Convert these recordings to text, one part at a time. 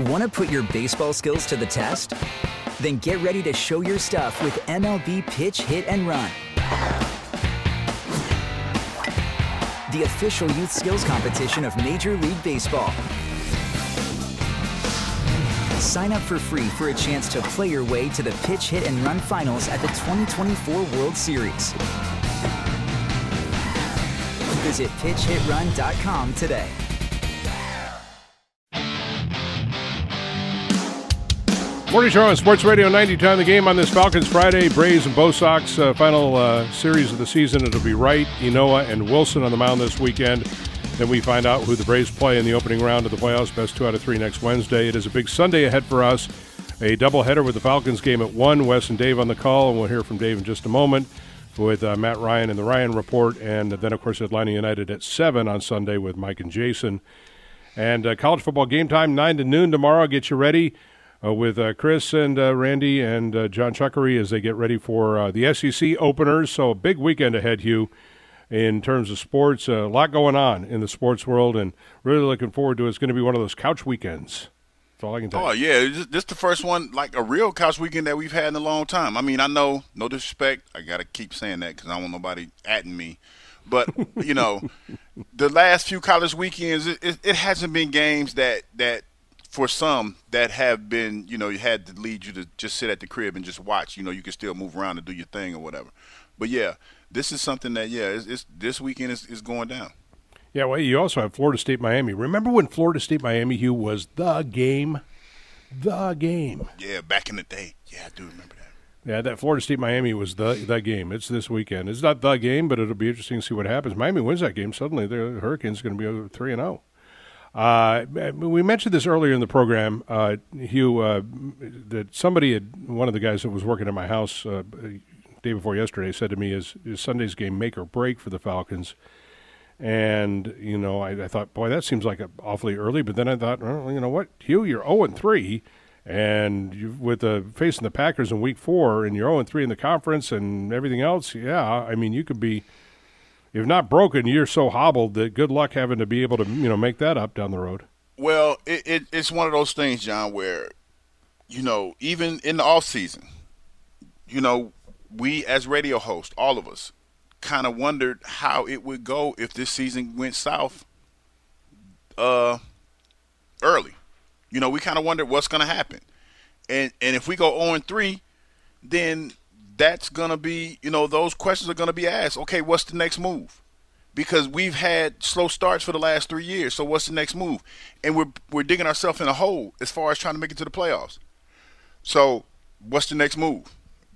Want to put your baseball skills to the test? Then get ready to show your stuff with MLB Pitch, Hit, and Run. The official youth skills competition of Major League Baseball. Sign up for free for a chance to play your way to the Pitch, Hit, and Run finals at the 2024 World Series. Visit pitchhitrun.com today. Morning Show on Sports Radio 90. Time the game on this Falcons Friday. Braves and Bo Sox final series of the season. It'll be Wright, Enoa, and Wilson on the mound this weekend. Then we find out who the Braves play in the opening round of the playoffs. Best 2 out of 3 next Wednesday. It is a big Sunday ahead for us. A doubleheader with the Falcons game at 1. Wes and Dave on the call, and we'll hear from Dave in just a moment with Matt Ryan and the Ryan Report. And then, of course, Atlanta United at 7 on Sunday with Mike and Jason. And college football game time, 9 to noon tomorrow. Get you ready. With Chris and Randy and John Chuckery as they get ready for the SEC openers. So a big weekend ahead, Hugh, in terms of sports. A lot going on in the sports world, and really looking forward to it. It's going to be one of those couch weekends. That's all I can tell you. Oh, yeah. This the first one, like a real couch weekend that we've had in a long time. I mean, I know, no disrespect. I got to keep saying that because I don't want nobody atting me. But, you know, the last few college weekends, it hasn't been games that for some that have been, you know, you had to lead you to just sit at the crib and just watch. You know, you can still move around and do your thing or whatever. But, yeah, this is something that, it's this weekend is going down. Yeah, well, you also have Florida State-Miami. Remember when Florida State-Miami, Hugh, was the game? The game. Yeah, back in the day. Yeah, I do remember that. Yeah, that Florida State-Miami was the game. It's this weekend. It's not the game, but it'll be interesting to see what happens. Miami wins that game. Suddenly, the Hurricanes are going to be 3-0. We mentioned this earlier in the program, Hugh, that somebody one of the guys that was working at my house day before yesterday said to me, is Sunday's game make or break for the Falcons? And, you know, I thought, boy, that seems like awfully early. But then I thought, well, you know what, Hugh, you're 0-3, and with facing the Packers in Week 4, and you're 0-3 in the conference and everything else, yeah, I mean, you could be, if not broken, you're so hobbled that good luck having to be able to, you know, make that up down the road. Well, it's one of those things, John, where, you know, even in the off season, you know, we as radio hosts, all of us, kind of wondered how it would go if this season went south early. You know, we kind of wondered what's going to happen. And if we go 0-3, then that's going to be, you know, those questions are going to be asked. Okay, what's the next move? Because we've had slow starts for the last 3 years. So what's the next move? And we're digging ourselves in a hole as far as trying to make it to the playoffs. So what's the next move?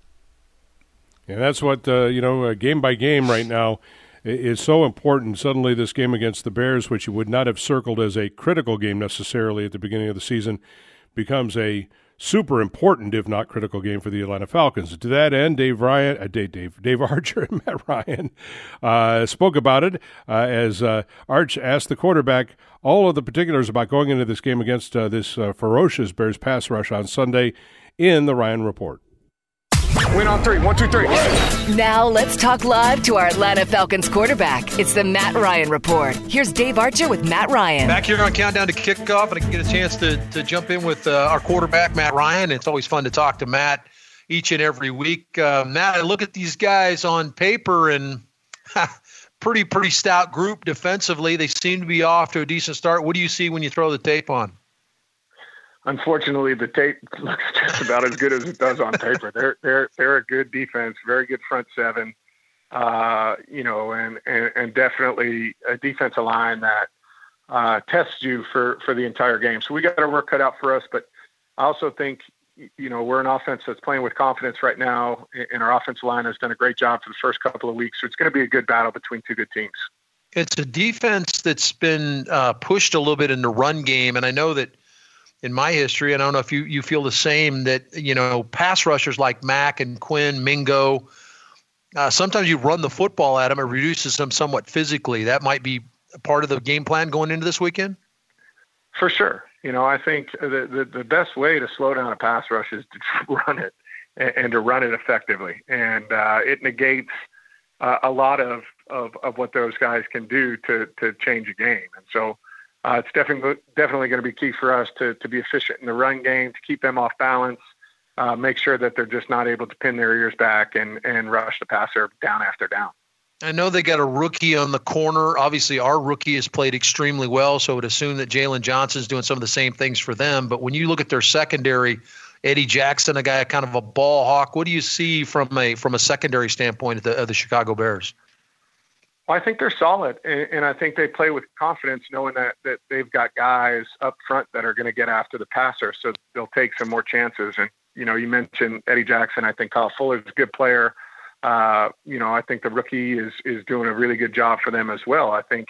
And that's what, you know, game by game right now is so important. Suddenly this game against the Bears, which you would not have circled as a critical game necessarily at the beginning of the season, becomes a super important, if not critical, game for the Atlanta Falcons. To that end, Dave Archer and Matt Ryan spoke about it as Arch asked the quarterback all of the particulars about going into this game against this ferocious Bears pass rush on Sunday in the Ryan Report. Win on 3. 1, 2, 3. Now let's talk live to our Atlanta Falcons quarterback. It's the Matt Ryan Report. Here's Dave Archer with Matt Ryan. Back here on Countdown to Kickoff, and I can get a chance to jump in with our quarterback, Matt Ryan. It's always fun to talk to Matt each and every week. Matt, I look at these guys on paper, and pretty stout group defensively. They seem to be off to a decent start. What do you see when you throw the tape on? Unfortunately, the tape looks just about as good as it does on paper. They're a good defense, very good front seven, you know, and definitely a defensive line that tests you for the entire game. So we got our work cut out for us. But I also think, you know, we're an offense that's playing with confidence right now, and our offensive line has done a great job for the first couple of weeks. So it's going to be a good battle between two good teams. It's a defense that's been pushed a little bit in the run game, and I know that in my history, and I don't know if you feel the same, that, you know, pass rushers like Mack and Quinn, Mingo, sometimes you run the football at them, it reduces them somewhat physically. That might be part of the game plan going into this weekend? For sure. You know, I think the best way to slow down a pass rush is to run it and to run it effectively. And it negates a lot of what those guys can do to change a game. And so it's definitely going to be key for us to be efficient in the run game, to keep them off balance, make sure that they're just not able to pin their ears back and rush the passer down after down. I know they got a rookie on the corner. Obviously, our rookie has played extremely well, so I would assume that Jalen Johnson's doing some of the same things for them. But when you look at their secondary, Eddie Jackson, a guy kind of a ball hawk, what do you see from a secondary standpoint of the Chicago Bears? Well, I think they're solid, and I think they play with confidence, knowing that they've got guys up front that are going to get after the passer, so they'll take some more chances. And you mentioned Eddie Jackson. I think Kyle Fuller's a good player. I think the rookie is doing a really good job for them as well. I think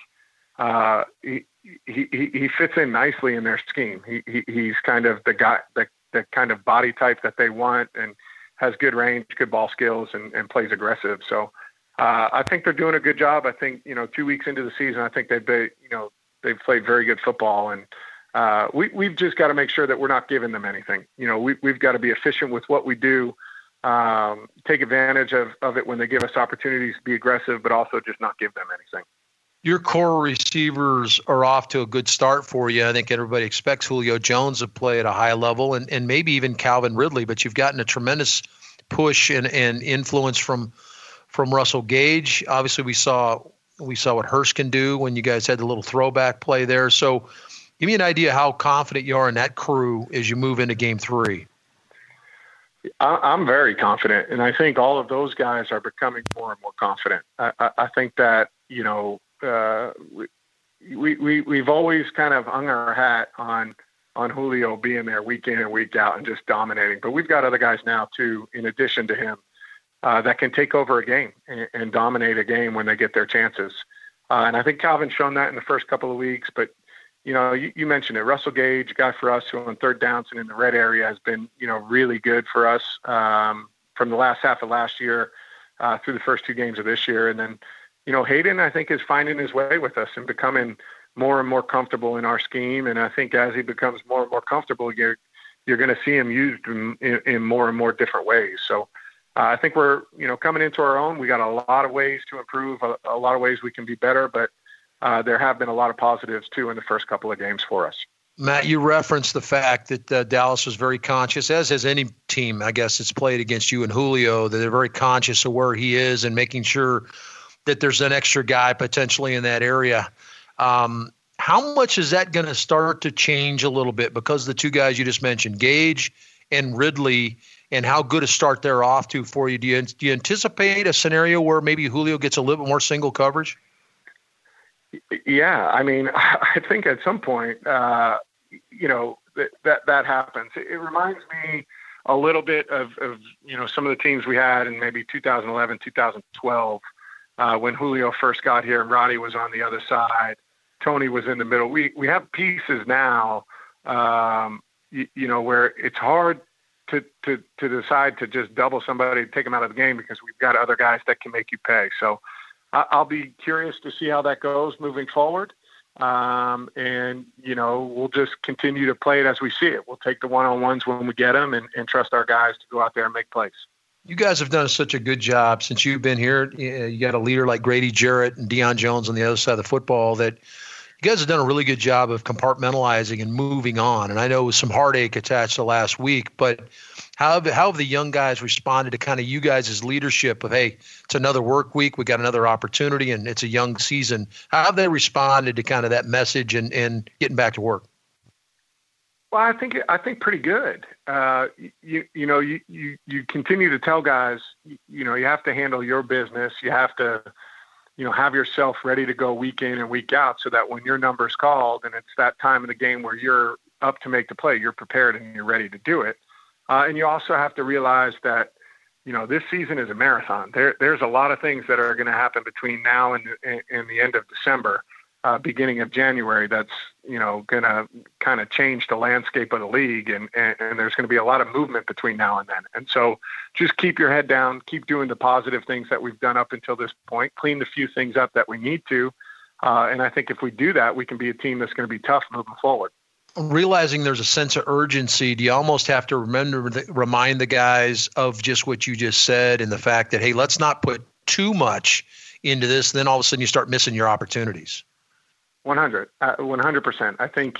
he fits in nicely in their scheme. He's kind of the guy, the kind of body type that they want, and has good range, good ball skills, and plays aggressive. So I think they're doing a good job. I think 2 weeks into the season, I think they've played very good football, and we've just got to make sure that we're not giving them anything. We've got to be efficient with what we do. Take advantage of it when they give us opportunities to be aggressive, but also just not give them anything. Your core receivers are off to a good start for you. I think everybody expects Julio Jones to play at a high level, and maybe even Calvin Ridley, but you've gotten a tremendous push and influence from Russell Gage. Obviously, we saw what Hurst can do when you guys had the little throwback play there. So give me an idea how confident you are in that crew as you move into Game 3. I'm very confident, and I think all of those guys are becoming more and more confident. I think that we've always kind of hung our hat on Julio being there week in and week out and just dominating, but we've got other guys now too, in addition to him, that can take over a game and dominate a game when they get their chances. And I think Calvin's shown that in the first couple of weeks, but you mentioned it. Russell Gage, a guy for us who on third downs and in the red area has been, really good for us from the last half of last year through the first 2 games of this year. And then, Hayden, I think, is finding his way with us and becoming more and more comfortable in our scheme. And I think as he becomes more and more comfortable, you're going to see him used in more and more different ways. So I think we're, coming into our own. We got a lot of ways to improve, a lot of ways we can be better, but there have been a lot of positives, too, in the first couple of games for us. Matt, you referenced the fact that Dallas was very conscious, as has any team, I guess, that's played against you and Julio, that they're very conscious of where he is and making sure that there's an extra guy potentially in that area. How much is that going to start to change a little bit because the 2 guys you just mentioned, Gage and Ridley, and how good a start they're off to for you? Do you anticipate a scenario where maybe Julio gets a little bit more single coverage? Yeah, I mean, I think at some point, that happens. It reminds me a little bit of some of the teams we had in maybe 2011, 2012, when Julio first got here and Roddy was on the other side, Tony was in the middle. We have pieces now, where it's hard to decide to just double somebody, take them out of the game because we've got other guys that can make you pay. So I'll be curious to see how that goes moving forward. We'll just continue to play it as we see it. We'll take the one-on-ones when we get them and trust our guys to go out there and make plays. You guys have done such a good job since you've been here. You got a leader like Grady Jarrett and Deion Jones on the other side of the football that you guys have done a really good job of compartmentalizing and moving on. And I know with some heartache attached to last week, but how have the young guys responded to kind of you guys' leadership of, hey, it's another work week, we got another opportunity, and it's a young season? How have they responded to kind of that message and getting back to work? Well, I think pretty good. You continue to tell guys, you have to handle your business. You have to, have yourself ready to go week in and week out so that when your number's called and it's that time of the game where you're up to make the play, you're prepared and you're ready to do it. And you also have to realize that, this season is a marathon. There's a lot of things that are going to happen between now and the end of December, beginning of January. That's, going to kind of change the landscape of the league. And there's going to be a lot of movement between now and then. And so just keep your head down, keep doing the positive things that we've done up until this point, clean the few things up that we need to. And I think if we do that, we can be a team that's going to be tough moving forward. Realizing there's a sense of urgency, do you almost have to remind the guys of just what you just said and the fact that, hey, let's not put too much into this, and then all of a sudden you start missing your opportunities? 100%. I think,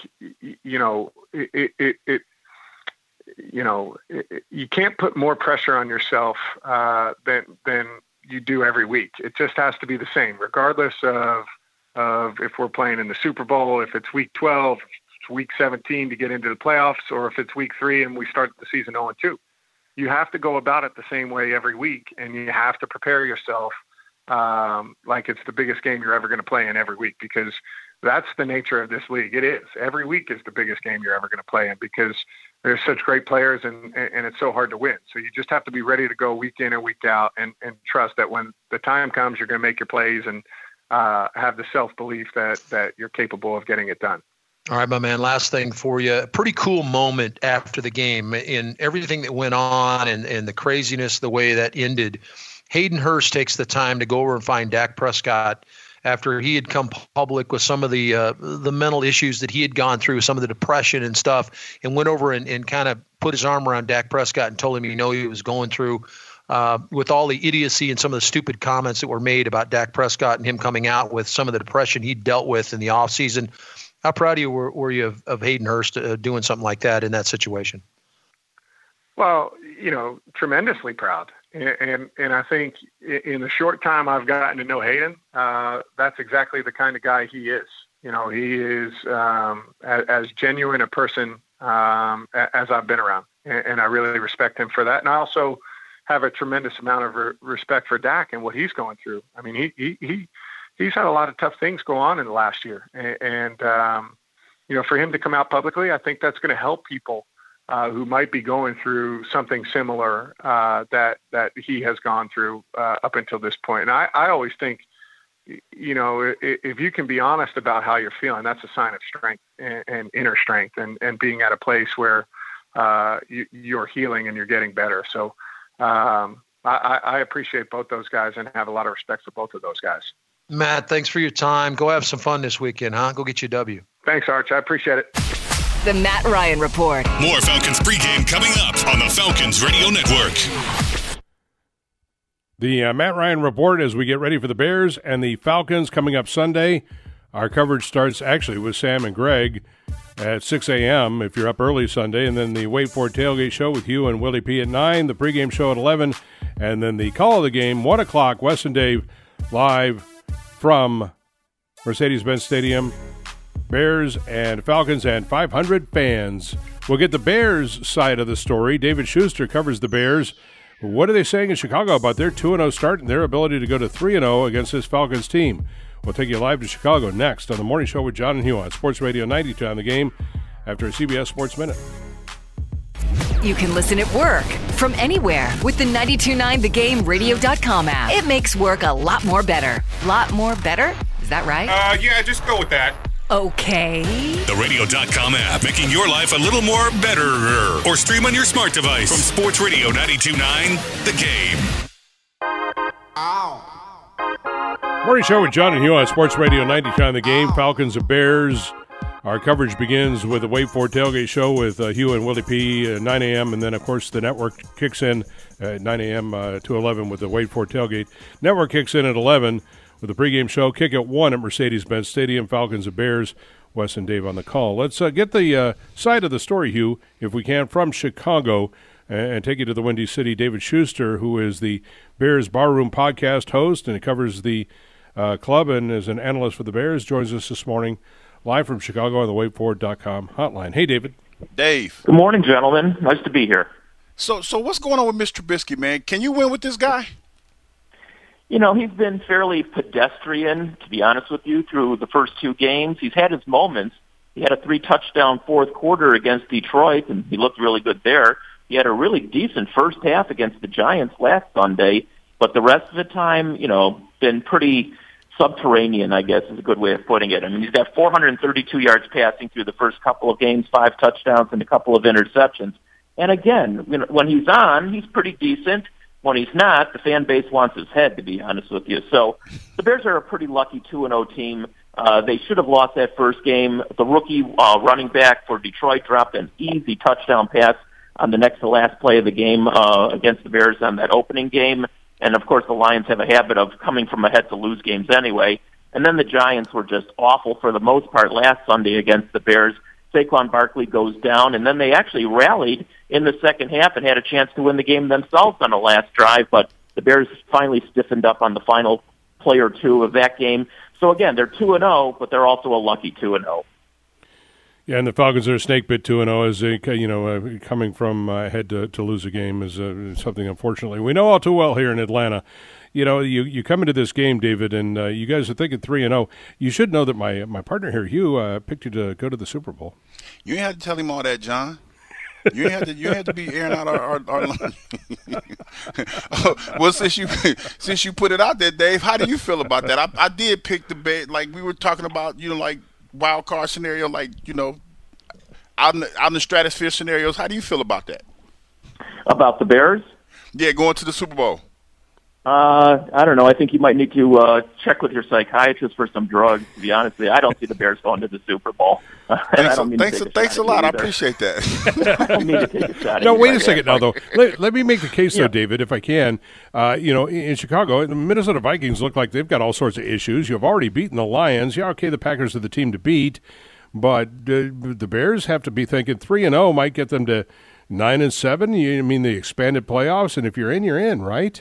you can't put more pressure on yourself than you do every week. It just has to be the same, regardless of if we're playing in the Super Bowl, if it's week 12, if it's week 17 to get into the playoffs, or if it's week 3 and we start the season 0-2. You have to go about it the same way every week, and you have to prepare yourself like it's the biggest game you're ever going to play in every week, because that's the nature of this league. It is. Every week is the biggest game you're ever going to play in, because there's such great players and it's so hard to win. So you just have to be ready to go week in and week out and trust that when the time comes, you're going to make your plays and have the self-belief that you're capable of getting it done. All right, my man, last thing for you. A pretty cool moment after the game in everything that went on and the craziness, the way that ended. Hayden Hurst takes the time to go over and find Dak Prescott after he had come public with some of the mental issues that he had gone through, some of the depression and stuff, and went over and kind of put his arm around Dak Prescott and told him he was going through with all the idiocy and some of the stupid comments that were made about Dak Prescott and him coming out with some of the depression he dealt with in the offseason. How proud of you were you of Hayden Hurst doing something like that in that situation? Well, tremendously proud. And I think in the short time I've gotten to know Hayden, that's exactly the kind of guy he is. He is as genuine a person as I've been around, and I really respect him for that. And I also have a tremendous amount of respect for Dak and what he's going through. I mean, he's had a lot of tough things go on in the last year, and for him to come out publicly, I think that's going to help people who might be going through something similar that he has gone through up until this point. And I always think, if you can be honest about how you're feeling, that's a sign of strength and inner strength and being at a place where you're healing and you're getting better. So I appreciate both those guys and have a lot of respect for both of those guys. Matt, thanks for your time. Go have some fun this weekend, huh? Go get you a W. Thanks, Arch. I appreciate it. The Matt Ryan Report. More Falcons pregame coming up on the Falcons Radio Network. The Matt Ryan Report as we get ready for the Bears and the Falcons coming up Sunday. Our coverage starts actually with Sam and Greg at 6 a.m. if you're up early Sunday, and then the Wait For It Tailgate Show with Hugh and Willie P. at 9, the pregame show at 11, and then the call of the game, 1 o'clock, Wes and Dave live from Mercedes-Benz Stadium. Bears and Falcons and 500 fans. We'll get the Bears side of the story. David Schuster covers the Bears. What are they saying in Chicago about their 2-0 start and their ability to go to 3-0 against this Falcons team? We'll take you live to Chicago next on the Morning Show with John and Hugh on Sports Radio 92 on the game after a CBS Sports Minute. You can listen at work from anywhere with the 92.9thegame.radio.com app. It makes work a lot more better. Lot more better? Is that right? Yeah, just go with that. Okay. The Radio.com app, making your life a little more better. Or stream on your smart device from Sports Radio 92.9, The Game. Morning Show with John and Hugh on Sports Radio 92.9 The Game. Falcons and Bears. Our coverage begins with the Wait For It Tailgate Show with Hugh and Willie P. at 9 a.m. And then, of course, the network kicks in at 9 a.m. To 11 with the Wait For It Tailgate. Network kicks in at 11. With the pregame show, kick at 1 at Mercedes-Benz Stadium, Falcons and Bears. Wes and Dave on the call. Let's get the side of the story, Hugh, if we can, from Chicago and take you to the Windy City. David Schuster, who is the Bears Barroom podcast host and covers the club and is an analyst for the Bears, joins us this morning live from Chicago on the waitforit.com hotline. Hey, David. Dave. Good morning, gentlemen. Nice to be here. So what's going on with Mr. Trubisky, man? Can you win with this guy? He's been fairly pedestrian, to be honest with you, through the first 2 games. He's had his moments. He had a 3-touchdown fourth quarter against Detroit, and he looked really good there. He had a really decent first half against the Giants last Sunday, but the rest of the time, been pretty subterranean, I guess is a good way of putting it. I mean, he's got 432 yards passing through the first couple of games, 5 touchdowns and a couple of interceptions. And again, when he's on, he's pretty decent. When he's not, the fan base wants his head, to be honest with you. So the Bears are a pretty lucky 2-0 team. They should have lost that first game. The rookie running back for Detroit dropped an easy touchdown pass on the next to last play of the game against the Bears on that opening game. And, of course, the Lions have a habit of coming from ahead to lose games anyway. And then the Giants were just awful for the most part last Sunday against the Bears. Saquon Barkley goes down, and then they actually rallied in the second half and had a chance to win the game themselves on the last drive, but the Bears finally stiffened up on the final play or two of that game. So again, they're 2-0, but they're also a lucky 2-0. Yeah, and the Falcons are snake bit 2-0 as they, coming from ahead to lose a game is something unfortunately we know all too well here in Atlanta. You come into this game, David, and you guys are thinking 3-0. You should know that my partner here, Hugh, picked you to go to the Super Bowl. You ain't had to tell him all that, John. You had to be airing out our well, since you put it out there, Dave, how do you feel about that? I did pick the bet, like we were talking about, like wild card scenario, like out in the stratosphere scenarios. How do you feel about that? About the Bears? Yeah, going to the Super Bowl. I don't know. I think you might need to check with your psychiatrist for some drugs, to be honest with you. I don't see the Bears going to the Super Bowl. Thanks a lot. I appreciate that. I don't mean to take a shot. No, wait a second now, though. Let me make the case, though, David, if I can. In Chicago, the Minnesota Vikings look like they've got all sorts of issues. You've already beaten the Lions. Yeah, okay, the Packers are the team to beat. But the Bears have to be thinking 3-0 might get them to 9-7. I mean, the expanded playoffs, and if you're in, you're in, right?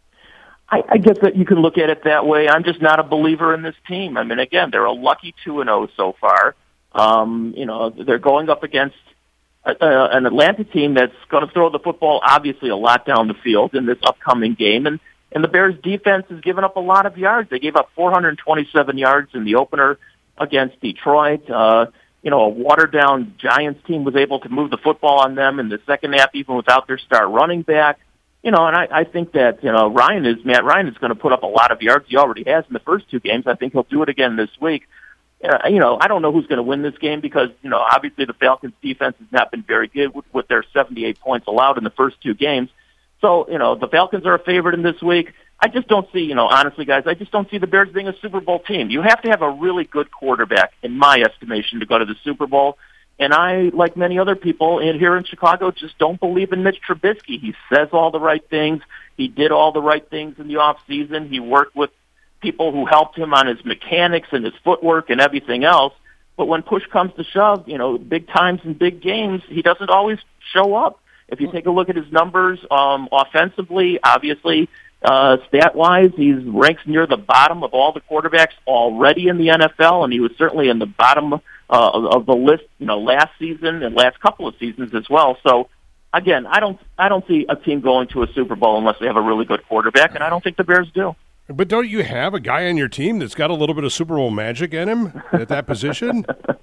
I guess that you can look at it that way. I'm just not a believer in this team. I mean, again, they're a lucky 2-0 so far. They're going up against an Atlanta team that's going to throw the football obviously a lot down the field in this upcoming game. And the Bears defense has given up a lot of yards. They gave up 427 yards in the opener against Detroit. A watered-down Giants team was able to move the football on them in the second half, even without their star running back. And I think that, Matt Ryan is going to put up a lot of yards. He already has in the first two games. I think he'll do it again this week. I don't know who's going to win this game because, obviously the Falcons defense has not been very good with their 78 points allowed in the first two games. So, the Falcons are a favorite in this week. I just don't see, honestly, guys, I just don't see the Bears being a Super Bowl team. You have to have a really good quarterback, in my estimation, to go to the Super Bowl. And I, like many other people here in Chicago, just don't believe in Mitch Trubisky. He says all the right things. He did all the right things in the off season. He worked with people who helped him on his mechanics and his footwork and everything else. But when push comes to shove, big times and big games, he doesn't always show up. If you take a look at his numbers offensively, obviously, stat-wise, he ranks near the bottom of all the quarterbacks already in the NFL, and he was certainly in the bottom of the list, last season and last couple of seasons as well. So, again, I don't see a team going to a Super Bowl unless they have a really good quarterback, and I don't think the Bears do. But don't you have a guy on your team that's got a little bit of Super Bowl magic in him at that position?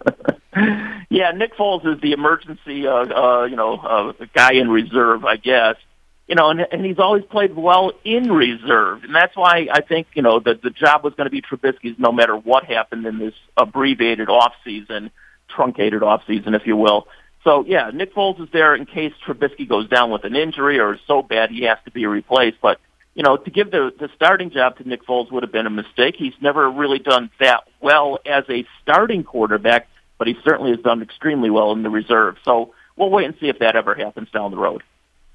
Yeah, Nick Foles is the emergency, guy in reserve, I guess. And he's always played well in reserve. And that's why I think, that the job was going to be Trubisky's no matter what happened in this abbreviated offseason, truncated offseason, if you will. So, yeah, Nick Foles is there in case Trubisky goes down with an injury or is so bad he has to be replaced. But, to give the starting job to Nick Foles would have been a mistake. He's never really done that well as a starting quarterback, but he certainly has done extremely well in the reserve. So we'll wait and see if that ever happens down the road.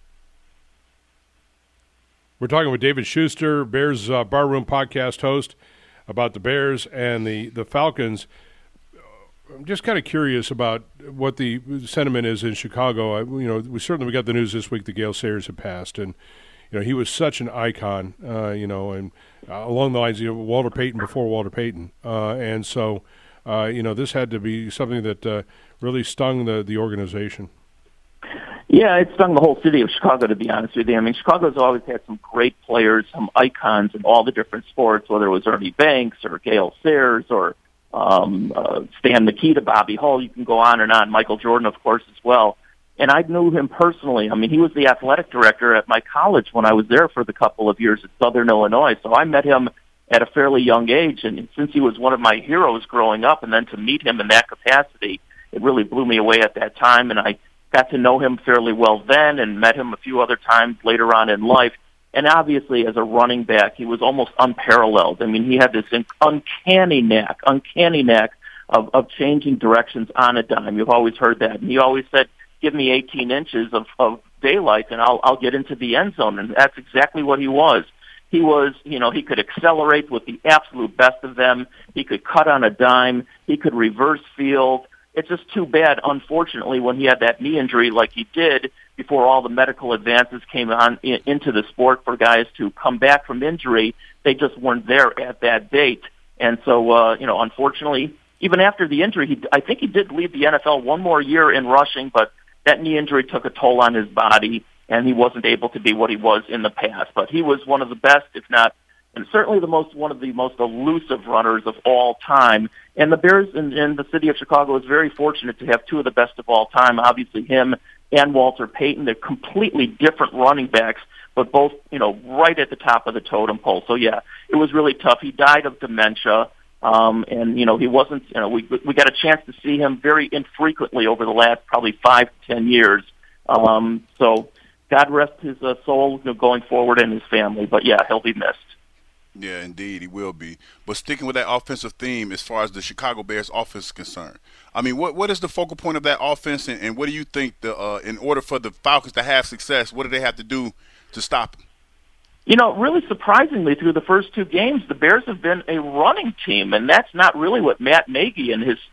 We're talking with David Schuster, Bears Barroom podcast host, about the Bears and the Falcons. I'm just kind of curious about what the sentiment is in Chicago. We certainly got the news this week that Gale Sayers had passed, and he was such an icon. And along the lines, Walter Payton before Walter Payton, and so this had to be something that really stung the organization. Yeah, it stung the whole city of Chicago, to be honest with you. I mean, Chicago's always had some great players, some icons in all the different sports, whether it was Ernie Banks or Gale Sayers or Stan Mikita, Bobby Hull. You can go on and on. Michael Jordan, of course, as well. And I knew him personally. I mean, he was the athletic director at my college when I was there for the couple of years at Southern Illinois. So I met him at a fairly young age. And since he was one of my heroes growing up, and then to meet him in that capacity, it really blew me away at that time. And I got to know him fairly well then and met him a few other times later on in life. And obviously, as a running back, he was almost unparalleled. I mean, he had this uncanny knack of changing directions on a dime. You've always heard that. And he always said, give me 18 inches of daylight and I'll get into the end zone. And that's exactly what he was. He was, he could accelerate with the absolute best of them. He could cut on a dime. He could reverse field. It's just too bad, unfortunately, when he had that knee injury like he did before all the medical advances came on into the sport for guys to come back from injury. They just weren't there at that date. And so, unfortunately, even after the injury, I think he did lead the NFL one more year in rushing, but that knee injury took a toll on his body, and he wasn't able to be what he was in the past. But he was one of the best, if not, and certainly one of the most elusive runners of all time. And the Bears in the city of Chicago is very fortunate to have two of the best of all time, obviously him and Walter Payton. They're completely different running backs, but both, right at the top of the totem pole. So, yeah, it was really tough. He died of dementia. And he wasn't, we got a chance to see him very infrequently over the last probably 5 to 10 years. So God rest his soul going forward and his family. But yeah, he'll be missed. Yeah, indeed, he will be. But sticking with that offensive theme as far as the Chicago Bears offense is concerned, I mean, what is the focal point of that offense, and what do you think in order for the Falcons to have success, what do they have to do to stop him? Really surprisingly, through the first 2 games, the Bears have been a running team, and that's not really what Matt Nagy in his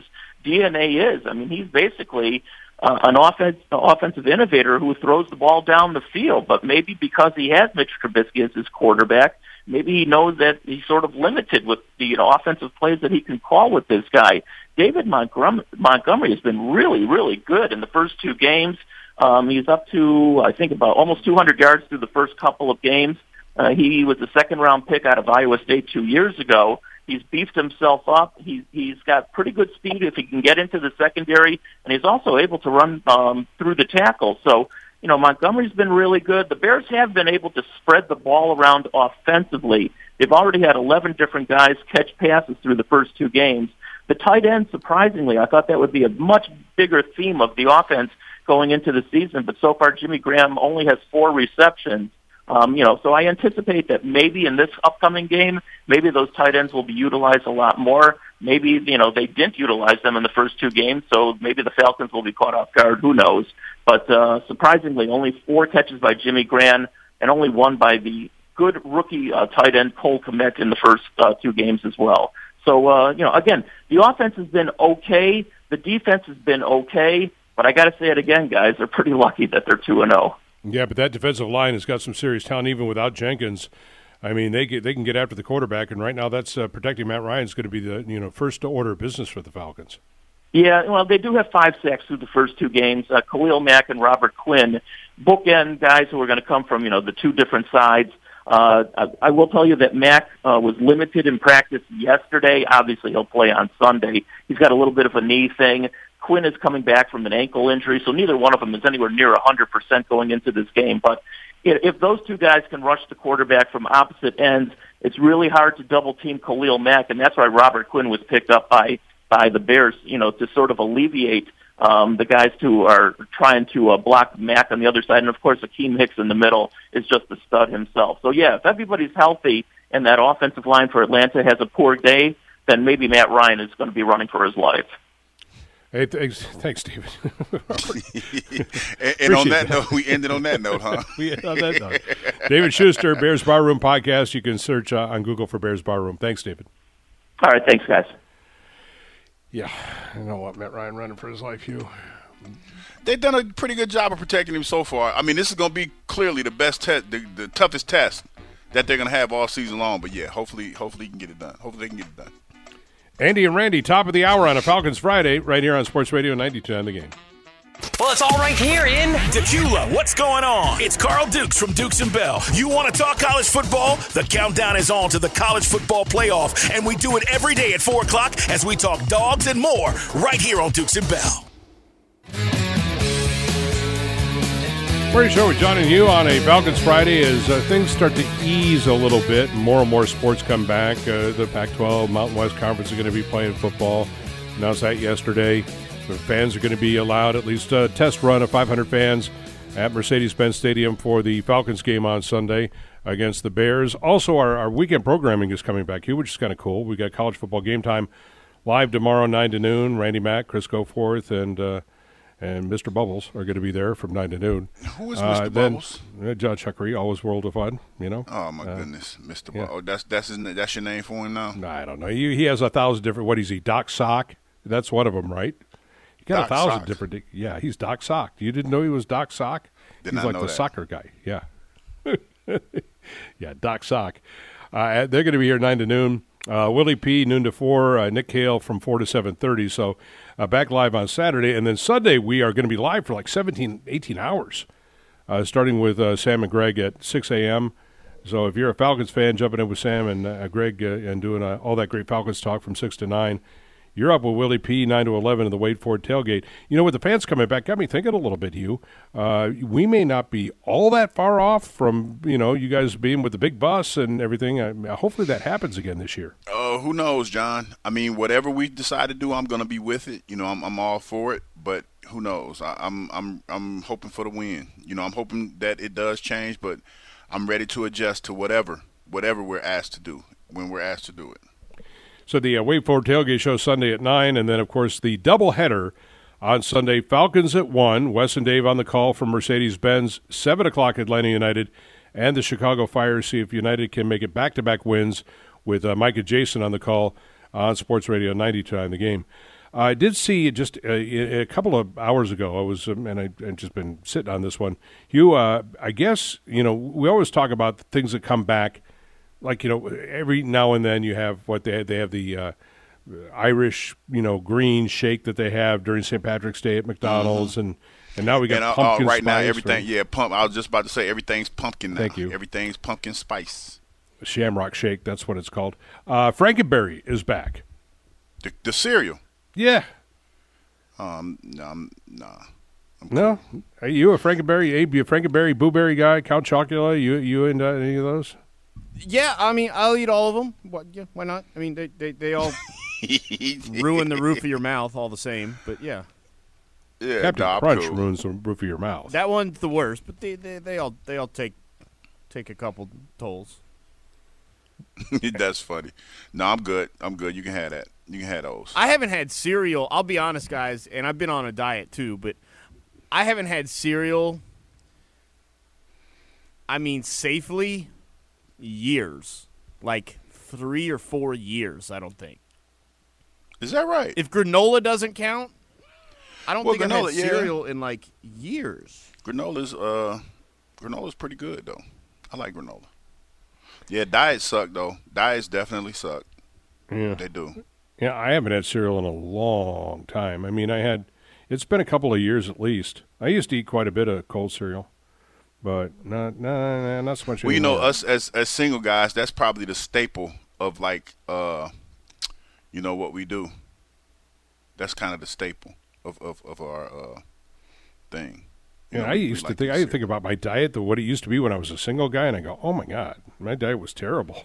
DNA is. I mean, he's basically an offensive innovator who throws the ball down the field, but maybe because he has Mitch Trubisky as his quarterback, maybe he knows that he's sort of limited with the offensive plays that he can call with this guy. David Montgomery has been really, really good in the first 2 games. He's up to, I think, about almost 200 yards through the first couple of games. He was a second-round pick out of Iowa State 2 years ago. He's beefed himself up. He's got pretty good speed if he can get into the secondary, and he's also able to run through the tackle. So, Montgomery's been really good. The Bears have been able to spread the ball around offensively. They've already had 11 different guys catch passes through the first 2 games. The tight end, surprisingly, I thought that would be a much bigger theme of the offense going into the season, but so far Jimmy Graham only has 4 receptions. So I anticipate that maybe in this upcoming game, maybe those tight ends will be utilized a lot more. Maybe, they didn't utilize them in the first 2 games, so maybe the Falcons will be caught off guard. Who knows? But surprisingly, only 4 catches by Jimmy Graham and only 1 by the good rookie tight end Cole Kmet in the first 2 games as well. So, again, the offense has been okay. The defense has been okay. But I got to say it again, guys. They're pretty lucky that they're 2-0. Yeah, but that defensive line has got some serious talent, even without Jenkins. I mean, they can get after the quarterback, and right now that's protecting Matt Ryan is going to be the first order of business for the Falcons. Yeah, well, they do have 5 sacks through the first 2 games. Khalil Mack and Robert Quinn, bookend guys who are going to come from the 2 different sides. I will tell you that Mack was limited in practice yesterday. Obviously, he'll play on Sunday. He's got a little bit of a knee thing. Quinn is coming back from an ankle injury, so neither one of them is anywhere near 100% going into this game. But if those 2 guys can rush the quarterback from opposite ends, it's really hard to double-team Khalil Mack, and that's why Robert Quinn was picked up by the Bears, to sort of alleviate the guys who are trying to block Mack on the other side. And, of course, Akeem Hicks in the middle is just a stud himself. So, yeah, if everybody's healthy and that offensive line for Atlanta has a poor day, then maybe Matt Ryan is going to be running for his life. Hey, thanks, David. and on that note, we ended on that note, huh? We ended on that note. David Schuster, Bears Barroom Podcast. You can search on Google for Bears Barroom. Thanks, David. All right, thanks, guys. Yeah, I don't want Matt Ryan running for his life, Hugh. They've done a pretty good job of protecting him so far. I mean, this is going to be clearly the best test, the toughest test that they're going to have all season long. But, yeah, hopefully he can get it done. Hopefully they can get it done. Andy and Randy, top of the hour on a Falcons Friday, right here on Sports Radio 92 on the Game. Well, it's all right here in Tequila. What's going on? It's Carl Dukes from Dukes and Bell. You want to talk college football? The countdown is on to the college football playoff, and we do it every day at 4 o'clock as we talk dogs and more right here on Dukes and Bell. Pretty sure with John and Hugh on a Falcons Friday as things start to ease a little bit. More and more sports come back. The Pac-12 Mountain West Conference are going to be playing football. Announced that yesterday. The fans are going to be allowed at least a test run of 500 fans at Mercedes-Benz Stadium for the Falcons game on Sunday against the Bears. Also, our weekend programming is coming back, Hugh, which is kind of cool. We got college football game time live tomorrow, 9 to noon. Randy Mack, Chris Goforth, and and Mr. Bubbles are going to be there from 9 to noon. Who is Mr. Bubbles? John Chuckery, always world of fun, you know. Oh, my goodness, Mr. Bubbles. Oh, that's your name for him now? No, I don't know. He has 1,000 different, what is he, Doc Sock? That's one of them, right? He got 1,000 different, yeah, he's Doc Sock. You didn't know he was Doc Sock? He's like the soccer guy, yeah. Yeah, Doc Sock. They're going to be here 9 to noon. Willie P, noon to 4. Nick Hale from 4 to 7:30. So back live on Saturday. And then Sunday, we are going to be live for like 17, 18 hours, starting with Sam and Greg at 6 a.m. So if you're a Falcons fan, jumping in with Sam and Greg and doing all that great Falcons talk from 6 to 9. You're up with Willie P, 9 to 11 in the Wade Ford tailgate. You know, with the fans coming back, got me thinking a little bit, Hugh. We may not be all that far off from, you know, you guys being with the big bus and everything. Hopefully that happens again this year. Who knows, John? I mean, whatever we decide to do, I'm going to be with it. You know, I'm all for it. But who knows? I'm hoping for the win. You know, I'm hoping that it does change, but I'm ready to adjust to whatever we're asked to do when we're asked to do it. So the Wade Ford Tailgate Show Sunday at 9, and then, of course, the doubleheader on Sunday, Falcons at 1, Wes and Dave on the call from Mercedes-Benz, 7 o'clock Atlanta United, and the Chicago Fire, see if United can make it back-to-back wins with Mike and Jason on the call on Sports Radio 92 The Game. I did see just a couple of hours ago, I've just been sitting on this one. Hugh, I guess, you know, we always talk about things that come back. Like, you know, every now and then you have they have the Irish, you know, green shake that they have during St. Patrick's Day at McDonald's, and now we got pumpkin right spice. Now everything, I was just about to say everything's pumpkin now. Thank you. Everything's pumpkin spice. Shamrock Shake, that's what it's called. Frankenberry is back. The cereal. Yeah. Nah. No? Are you a Frankenberry? Abe, you a Frankenberry, Blueberry guy? Count Chocula? You into any of those? Yeah, I mean, I'll eat all of them. Why not? I mean, they all ruin the roof of your mouth all the same, but yeah. Yeah, Captain Crunch ruins the roof of your mouth. That one's the worst, but they all take a couple tolls. That's funny. No, I'm good. You can have that. You can have those. I haven't had cereal. I'll be honest, guys, and I've been on a diet too, but I haven't had cereal, I mean, safely, years. Like 3 or 4 years, I don't think. Is that right? If granola doesn't count, I don't think I've had cereal in like years. Granola's pretty good though. I like granola. Yeah, diets suck though. Diets definitely suck. Yeah, they do. Yeah, I haven't had cereal in a long time. I mean, it's been a couple of years at least. I used to eat quite a bit of cold cereal, but not so much anymore. Well, you know, us as single guys, that's probably the staple of like, you know, what we do. That's kind of the staple of our thing. Yeah, I used to think about my diet, what it used to be when I was a single guy, and I go, oh my God, my diet was terrible.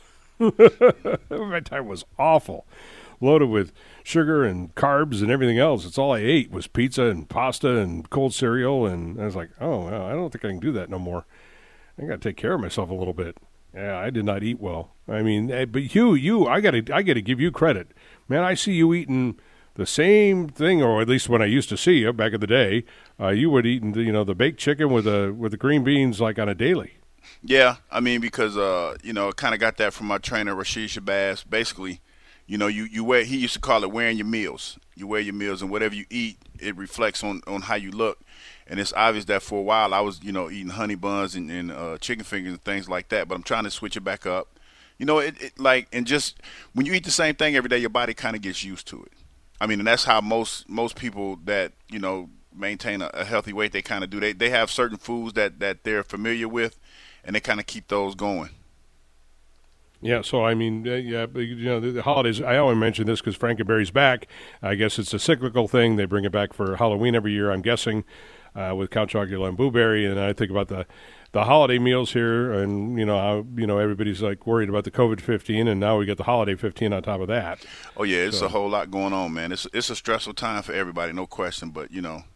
My diet was awful. Loaded with sugar and carbs and everything else. It's all I ate was pizza and pasta and cold cereal, and I was like, oh, well, I don't think I can do that no more. I got to take care of myself a little bit. Yeah, I did not eat well. I mean, but Hugh, I got to give you credit, man. I see you eating the same thing, or at least when I used to see you back in the day, you would eat the baked chicken with the green beans like on a daily. Yeah, I mean because kind of got that from my trainer Rashid Shabazz. Basically, you know, you wear. He used to call it wearing your meals. You wear your meals, and whatever you eat, it reflects on how you look. And it's obvious that for a while I was, eating honey buns and chicken fingers and things like that. But I'm trying to switch it back up. You know, and just when you eat the same thing every day, your body kind of gets used to it. I mean, and that's how most people that maintain a healthy weight, they kind of do. They have certain foods that they're familiar with, and they kind of keep those going. Yeah, so I mean, the holidays, I always mention this because Frankenberry's back. I guess it's a cyclical thing. They bring it back for Halloween every year, I'm guessing, with Count Chocula and Blueberry. And I think about the holiday meals here, and how everybody's like worried about the COVID-15, and now we get the holiday 15 on top of that. Oh yeah, it's a whole lot going on, man. It's a stressful time for everybody, no question. But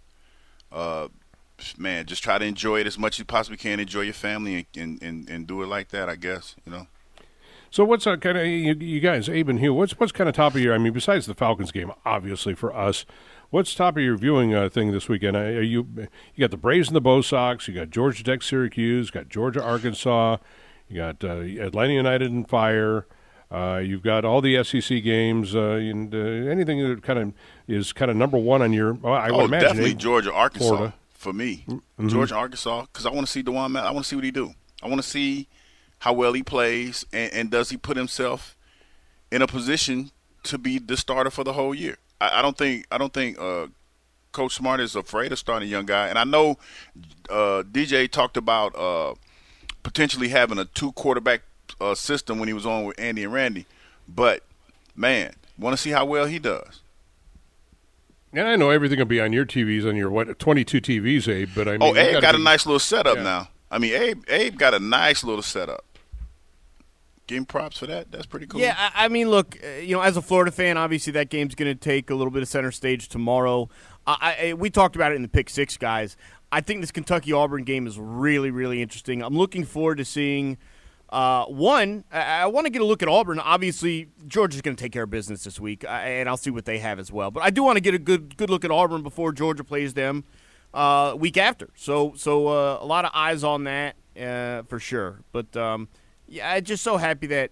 man, just try to enjoy it as much as you possibly can. Enjoy your family and do it like that, I guess. So what's kind of you guys, Abe and Hugh? What's kind of top of your? I mean, besides the Falcons game, obviously for us, What's top of your viewing thing this weekend? You got the Braves and the Bo Sox. You got Georgia Tech, Syracuse. Got Georgia, Arkansas. You got Atlanta United and Fire. You've got all the SEC games. And anything that kind of number one on your. I would imagine definitely Georgia, Arkansas Florida. For me. Mm-hmm. Georgia, Arkansas, because I want to see DeJuan Matt. I want to see what he do. I want to see how well he plays, and does he put himself in a position to be the starter for the whole year. I don't think Coach Smart is afraid of starting a young guy. And I know DJ talked about potentially having a 2-quarterback system when he was on with Andy and Randy. But, man, want to see how well he does. And I know everything will be on your TVs, on your 22 TVs, Abe. But I mean, Abe got a nice little setup now. I mean, Abe got a nice little setup. Give him props for that. That's pretty cool. Yeah, I mean, look, as a Florida fan, obviously that game's going to take a little bit of center stage tomorrow. We talked about it in the Pick Six, guys. I think this Kentucky-Auburn game is really, really interesting. I'm looking forward to seeing I want to get a look at Auburn. Obviously, Georgia's going to take care of business this week, and I'll see what they have as well. But I do want to get a good look at Auburn before Georgia plays them week after. So a lot of eyes on that for sure. But yeah, I'm just so happy that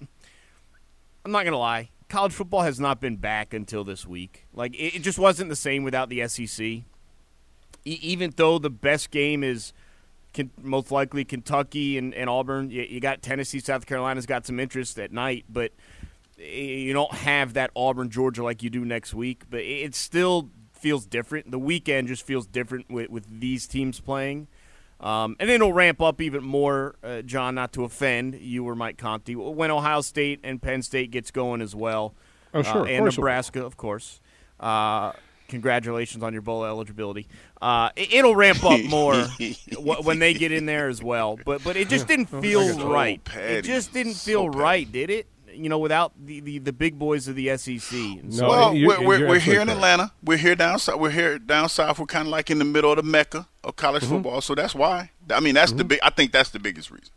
I'm not going to lie. College football has not been back until this week. Like, it just wasn't the same without the SEC. Even though the best game is most likely Kentucky and Auburn, you got Tennessee, South Carolina's got some interest at night, but you don't have that Auburn-Georgia like you do next week. But it still feels different. The weekend just feels different with these teams playing. And then it'll ramp up even more, John, not to offend you or Mike Conti, when Ohio State and Penn State gets going as well. Oh, sure. And Nebraska, of course. Congratulations on your bowl eligibility. It'll ramp up more when they get in there as well. But it just didn't feel right. It just didn't feel right, did it? Without the big boys of the SEC. And so, well, we're here in Atlanta. We're here down south. We're kind of like in the middle of the mecca of college football. So that's why. I mean, that's I think that's the biggest reason.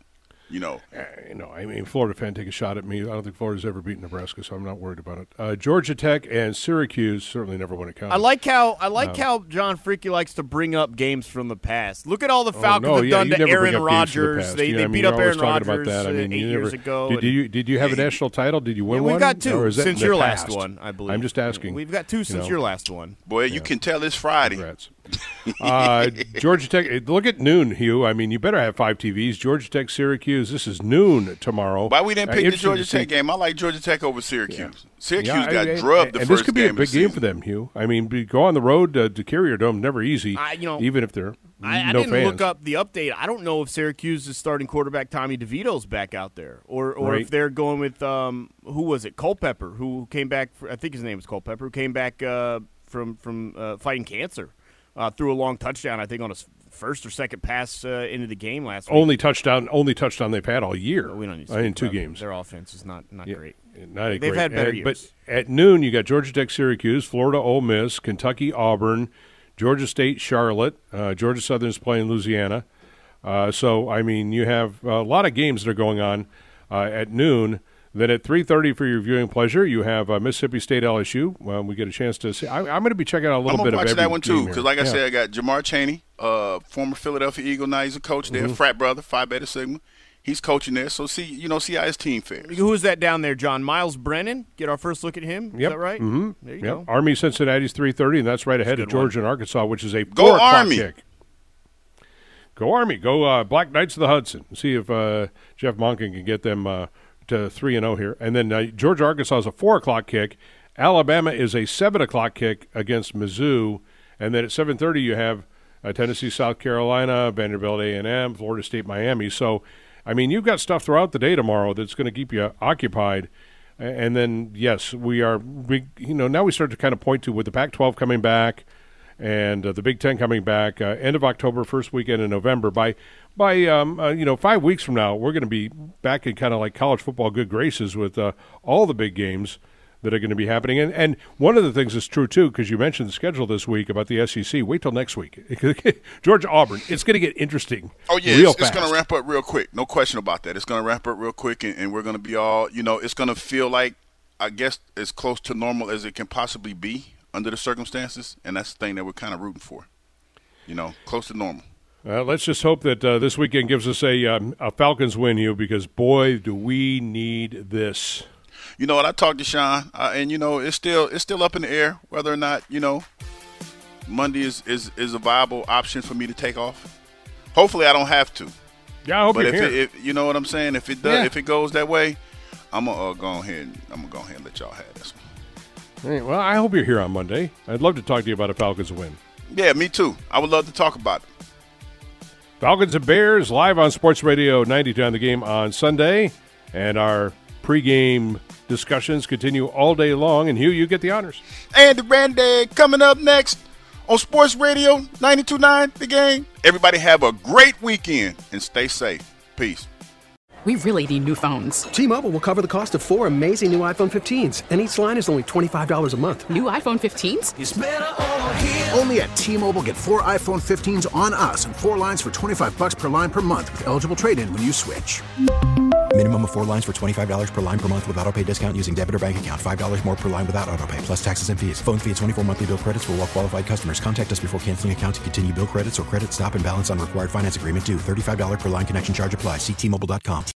I mean, Florida fan take a shot at me. I don't think Florida's ever beaten Nebraska, so I'm not worried about it. Georgia Tech and Syracuse certainly never win a count. I like how John Freaky likes to bring up games from the past. Look at all the Falcons have done to Aaron Rodgers. They beat up Aaron Rodgers 8 years ago. Did you have a national title? Did you win one? We've got 2 since your last one, I believe. I'm just asking. We've got 2 since your last one. Boy, you can tell it's Friday. Congrats. Georgia Tech. Look at noon, Hugh. I mean, you better have 5 TVs. Georgia Tech, Syracuse. This is noon tomorrow. Why we didn't pick the Georgia Tech game? I like Georgia Tech over Syracuse. Yeah. Syracuse got drubbed the first game. This could be a big game for them, Hugh. I mean, go on the road to Carrier Dome, never easy. Even if they're I no didn't fans. look up the update. I don't know if Syracuse's starting quarterback Tommy DeVito's back out there, or right. if they're going with who was it? Culpepper, who came back. I think his name was Culpepper, who came back from fighting cancer. Threw a long touchdown, I think, on his first or second pass into the game last week. Only touchdown they've had all year. Well, we don't need to in 2 games. Their offense is not great. They've great. had better years. But at noon, you got Georgia Tech, Syracuse, Florida, Ole Miss, Kentucky, Auburn, Georgia State, Charlotte, Georgia Southern's playing Louisiana. So, I mean, you have a lot of games that are going on at noon. Then at 3:30 for your viewing pleasure, you have Mississippi State LSU. We get a chance to see. I'm going to be checking out a little bit of every that one too, because like I said, I got Jamar Chaney, former Philadelphia Eagle. Now he's a coach there, frat brother, Phi Beta Sigma. He's coaching there, so see how his team fares. Who is that down there, John? Miles Brennan. Get our first look at him. Yep. Is that right? Mm-hmm. There you go. Army Cincinnati's 3:30, and that's right ahead of Georgia and Arkansas, which is a 4 Go o'clock Army. kick. Go Army. Go Black Knights of the Hudson. See if Jeff Monken can get them to 3-0 here. And then Georgia, Arkansas is a 4 o'clock kick. Alabama is a 7 o'clock kick against Mizzou. And then at 7:30 you have Tennessee, South Carolina, Vanderbilt A&M, Florida State, Miami. So, I mean, you've got stuff throughout the day tomorrow that's going to keep you occupied. And then, yes, now we start to kind of point to with the Pac-12 coming back and the Big Ten coming back, end of October, first weekend in November. By 5 weeks from now, we're going to be back in kind of like college football good graces with all the big games that are going to be happening. And one of the things that's true, too, because you mentioned the schedule this week about the SEC. Wait till next week. Georgia, Auburn, it's going to get interesting. Oh, yeah, it's going to ramp up real quick. No question about that. It's going to ramp up real quick, and we're going to be all, it's going to feel like, I guess, as close to normal as it can possibly be. under the circumstances, and that's the thing that we're kind of rooting for. Close to normal. Let's just hope that this weekend gives us a Falcons win, Hugh, because, boy, do we need this. You know what? I talked to Sean, and it's still up in the air whether or not Monday is a viable option for me to take off. Hopefully, I don't have to. Yeah, I hope but you're here. If you know what I'm saying, if it does, if it goes that way, I'm gonna go ahead and let y'all have this one. Hey, well, I hope you're here on Monday. I'd love to talk to you about a Falcons win. Yeah, me too. I would love to talk about it. Falcons and Bears live on Sports Radio 92 on the game on Sunday, and our pregame discussions continue all day long. And Hugh, you get the honors. Andy Randy coming up next on Sports Radio 92.9 The Game. Everybody have a great weekend and stay safe. Peace. We really need new phones. T-Mobile will cover the cost of 4 amazing new iPhone 15s, and each line is only $25 a month. New iPhone 15s? It's better over here. Only at T-Mobile, get 4 iPhone 15s on us and 4 lines for $25 per line per month with eligible trade-in when you switch. Minimum of 4 lines for $25 per line per month with autopay discount using debit or bank account. $5 more per line without autopay, plus taxes and fees. Phone fee at 24 monthly bill credits for well-qualified customers. Contact us before canceling account to continue bill credits or credit stop and balance on required finance agreement due. $35 per line connection charge applies. See T-Mobile.com.